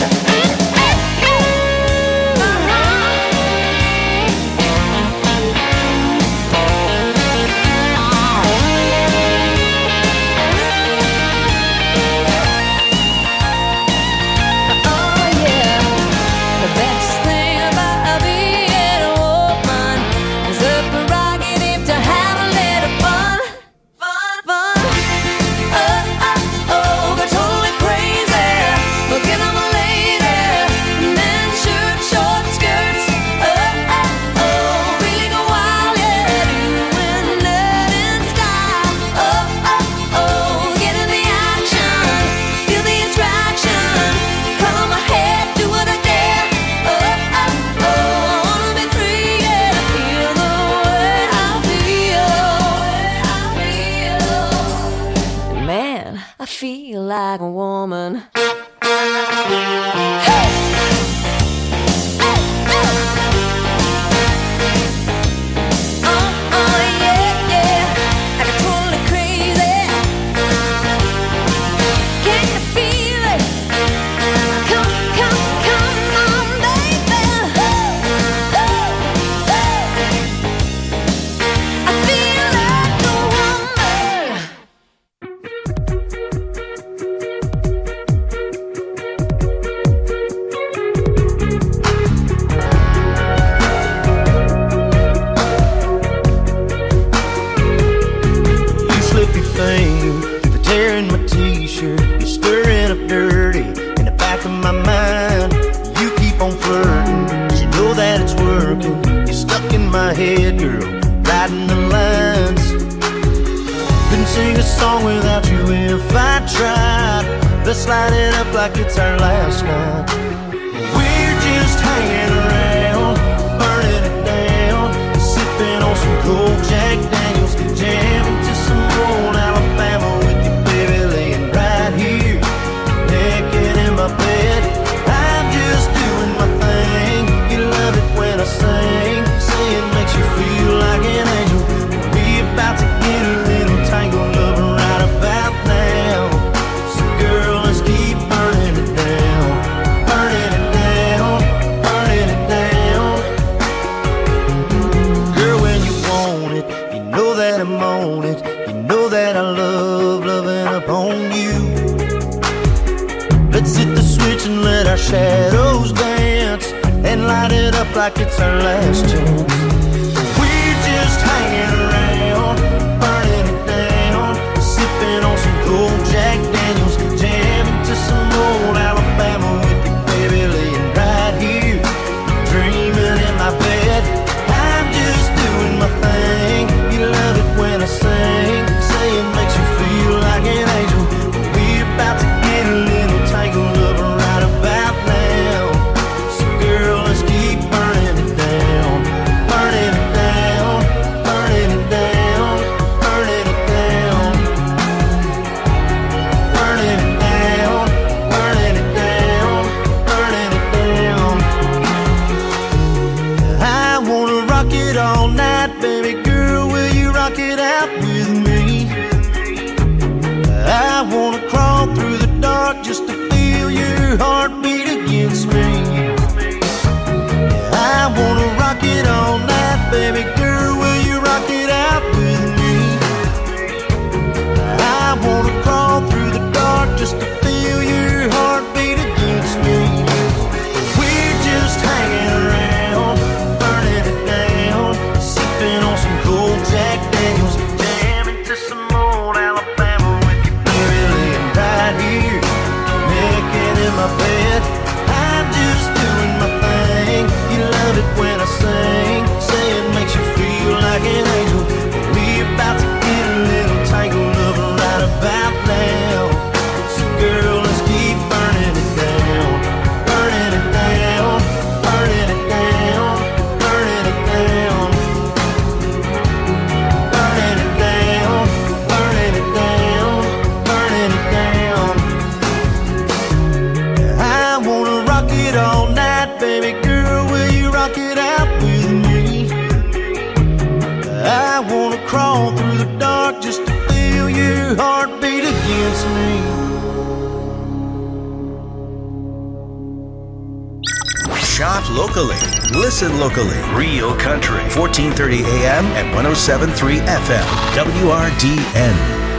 Oh yeah, the best thing about being a woman is the prerogative to have a little fun, fun, fun. Oh, oh, oh, they're totally crazy. Forget I'm a lady. Men, shirt, short skirts. Oh, oh, oh, really go wild, yeah. Doing that in style. Oh, oh, oh, get in the action. Feel the attraction. Cover my head, do what I dare. Oh, oh, oh, I wanna be free, yeah. Feel the way I feel. Man, I feel like a woman. Oh, oh, yeah, yeah. I got totally crazy. Can you feel it? Come, come, come on, baby. I feel like a woman. You slippy thing, the tear in my t-shirt. You're stirring up dirty in the back of my mind. You keep on flirting, 'cause you know that it's working. You're stuck in my head, girl, riding the lines. Couldn't sing a song without you if I tried. Let's light it up like it's our last night. We're just hanging around, burning it down, sipping on some cold Jack Daniels, jamming to some old Alabama with you, baby, laying right here, naked in my bed. I'm just doing my thing. You love it when I sing, say it makes you feel like an angel. We about to get a little tangled up right about now. So girl, let's keep burning it down, burning it down, burning it down. Girl, when you want it, you know that I'm on it. You know that I love loving upon you. Let's hit the switch and let our shadows dance, and light it up like it's our last chance. We're just hanging around, burning it down, sipping on some cold Jack Daniels, jamming to some old Alabama with you, baby, laying right here, dreaming in my bed. I'm just doing my thing. You love it when I sing, say it makes you feel like an angel. We're about to get a little tangled up right about now. So girl, let's keep burning it down, burning it down, burning it down, burning it down, burning it down, burning it down, burning it down. I wanna rock it all night, baby girl, will you rock it out with me? I wanna crawl through the dark just to feel your heartbeat against me. I wanna rock it all night, baby girl, will you rock it out with me? I wanna crawl through the dark just to feel your heartbeat against me. We're just hanging around, burning it down, sipping on some cold Jack Daniels, jamming to some old Alabama with your baby laying right here, naked in my bed. I'm just doing my thing. You love it when I sing, say it makes you feel like an angel. We're about to get a little tangled up right about now. So girl, let's keep burning it down, burning it down, burning it down, burning it down, burning it down, burning it down, burning it down. I wanna rock it all night, baby girl, will you rock it out with me? I wanna crawl through the dark just to feel your heartbeat against me. Shop locally. Listen locally. Real Country. fourteen thirty A M and one oh seven point three F M. W R D N.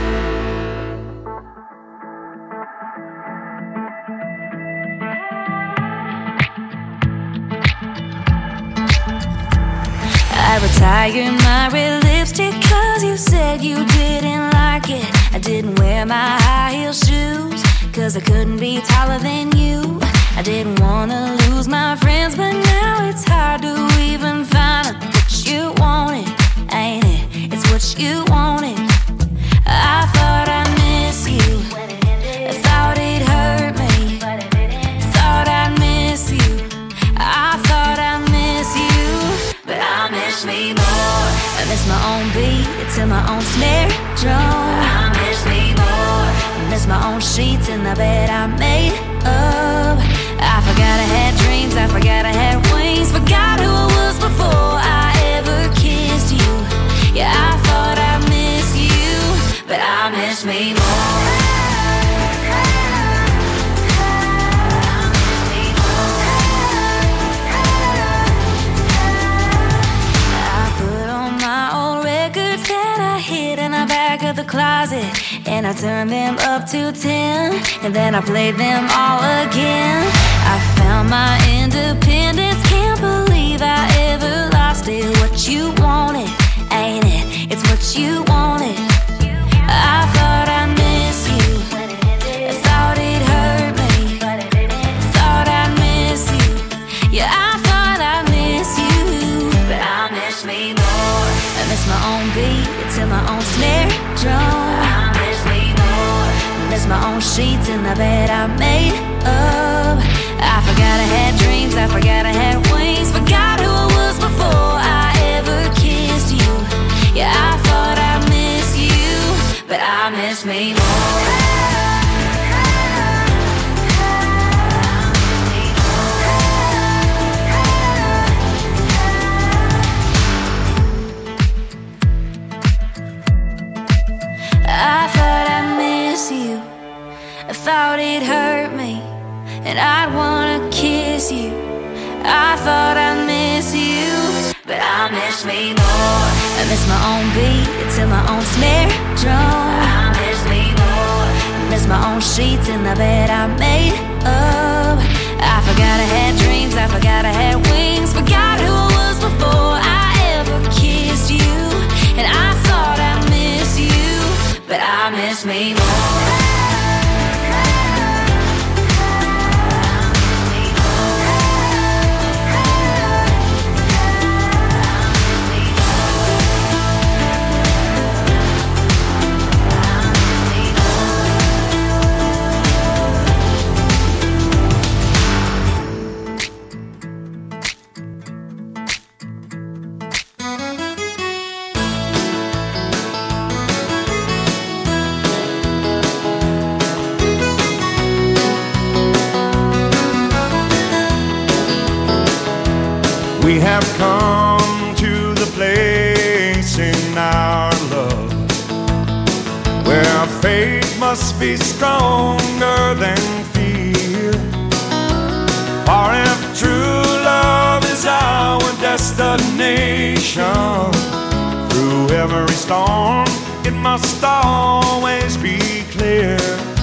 I retired my red lipstick cause you said you didn't like it. I didn't wear my high heel shoes cause I couldn't be taller than you. I didn't wanna lose my friends, but now it's hard to even find out what you wanted, ain't it? It's what you wanted. I thought I'd miss you, I thought it hurt me, thought I'd miss you, I thought I'd miss you, but I miss me more. I miss my own beat to my own snare drum. I miss me more. I miss my own sheets in the bed I made up. I forgot I had dreams, I forgot I had wings, forgot who I was before I ever kissed you. Yeah, I thought I miss you, but I miss me more. Of the closet, and I turned them up to ten, and then I played them all again. I found my independence, can't believe I ever lost it. What you wanted, ain't it? It's what you wanted. I thought I miss you, I thought it hurt me, thought I miss you. Yeah, I thought I miss you, but I miss me more. I miss my own beat to my own snare drum. I miss me more. I miss my own sheets in the bed I made up. I forgot I had dreams, I forgot I had wings, forgot who I was before I ever kissed you. Yeah, I thought I miss you, but I miss me more. I thought I'd miss you, I thought it hurt me, and I'd wanna kiss you. I thought I'd miss you, but I miss me more. I miss my own beat to my own snare drum. I miss me more. I miss my own sheets in the bed I made up. I forgot I had dreams, I forgot I had wings, forgot who I was before I ever kissed you. And I thought I'd miss you, but I miss me more. We have come to the place in our love where faith must be stronger than fear. For if true love is our destination, through every storm it must always be clear.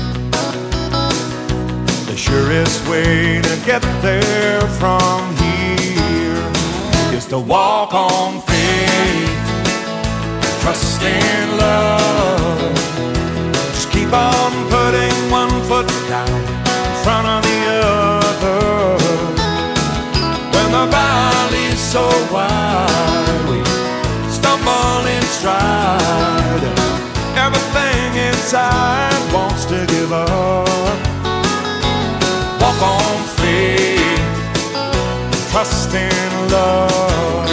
The surest way to get there from here is to walk on faith, trust in love. Just keep on putting one foot down in front of the other. When the valley's so wide, we stumble in stride. Everything inside wants to give up. Walk on faith, trust in love.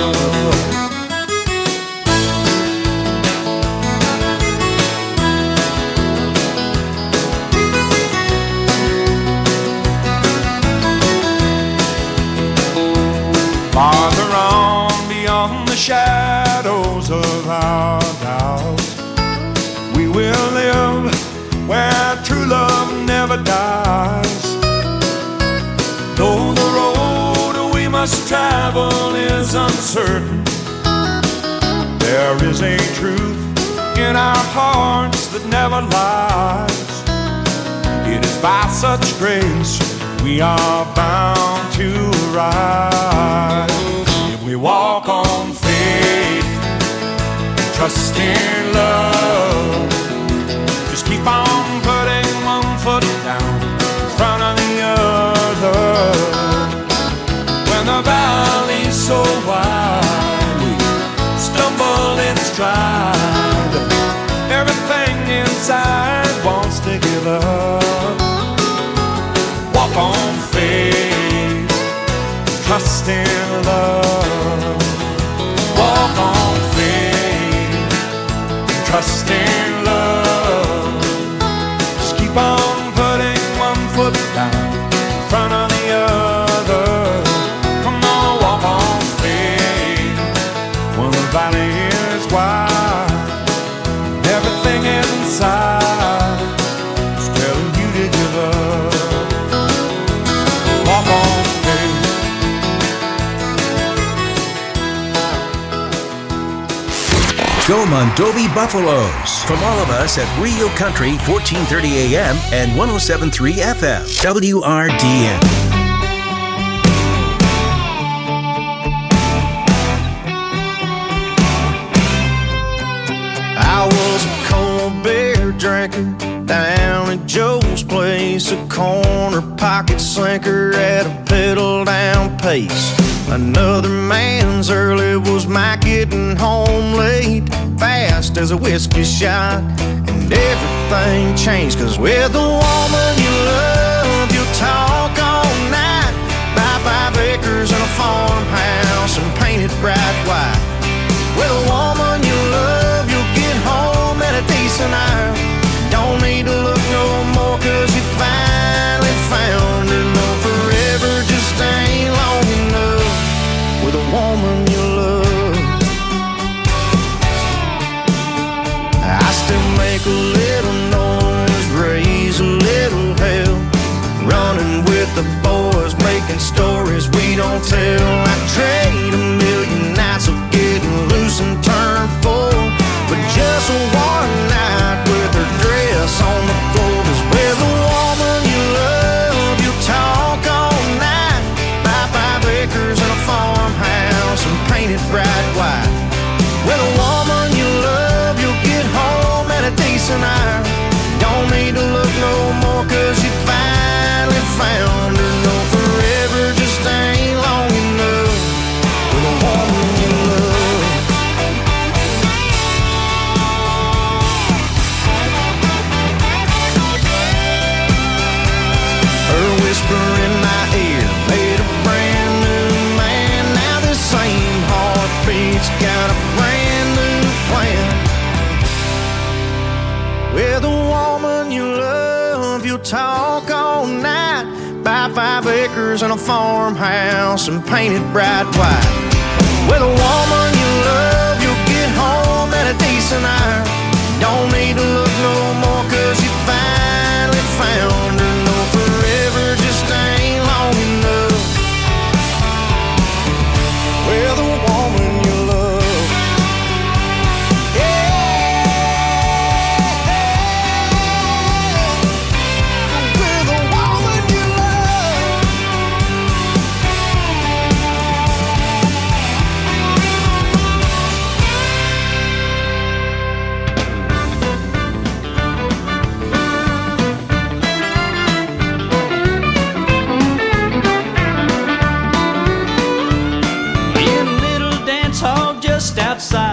Farther on beyond the shadows of our doubts, we will live where true love never dies. Though the road we must travel is uncertain, there is a truth in our hearts that never lies. It is by such grace we are bound to rise. If we walk on faith, trust in love, just keep on putting one foot down in front of the other. When the valley's so wide, we stumble in stride. Everything inside wants to give up. Walk on faith, trust in love. Walk on faith, trust in love. Just keep on putting one foot down in front of the other. Come on, walk on faith when the valley is wide. Everything inside is telling you to give up. Walk on faith. Go Mondovi Buffaloes. From all of us at Rio Country, fourteen thirty A M and one oh seven point three F M, W R D N. I was a cold beer drinker down at Joe's place, a corner pocket slinker at a pedal down pace. Another man's early was my getting home late, fast as a whiskey shot, and everything changed. Cause with the woman you love, you'll talk all night, buy five acres and a farmhouse and paint it bright white. With a woman you love, you'll get home at a decent hour. Don't need to look no more cause you finally found her. No, forever just ain't long enough with a woman you love. I still make a little noise, raise a little hell, running with the boys, making stories we don't tell. I trade a million nights of getting loose and turn full, but just one night with her dress on the floor. Cause with a woman you love, you'll talk all night, buy five acres and a farmhouse and paint it bright white. With a woman you love, you'll get home at a decent hour. Don't need to look no more cause you finally found her. No, forever just ain't long enough with a woman you love. Her whisper in my ear made a brand new man. Now the same heartbeat's got a brand new plan. With a woman you love, you'll talk all night, buy five acres and a farmhouse and paint it bright white. With a woman you love, you'll get home at a decent hour. Don't need to look no more, cause you finally found her. No, forever just ain't long enough. With a woman you love. Yeah. With a woman you love. In a little dance hall just outside